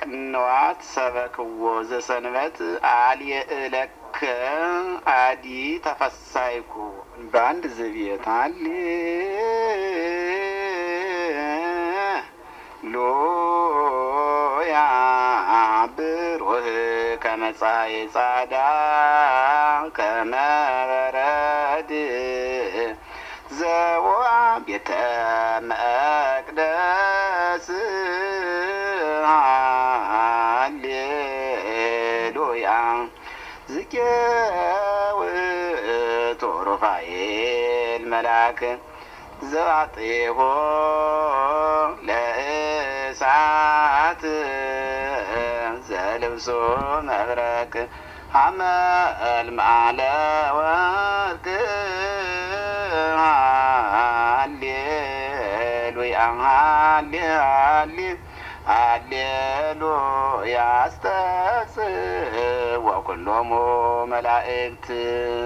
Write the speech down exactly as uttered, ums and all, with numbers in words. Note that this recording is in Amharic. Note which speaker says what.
Speaker 1: ቅንዋት ሰበክዎ ዘሰንበት አልየእለከ አዲ ተፈሳይኩ በአንድ ዝብየት ሃሌሉያ ብሩህ ከመጻኤ ጻዳ ከመበረድ ዘወአ ቤተ መቅደስ ሃሌሉያ ዝቄውእቱ ሩፋኤል መልአክ ዘአጥሆ ለእሳት ዘልብሶ መብረቅ ሐመልማለ ወርቅ ሃሌሉያ ሃሌሉያ አስተጽእ ወኩሎሙ መላእክት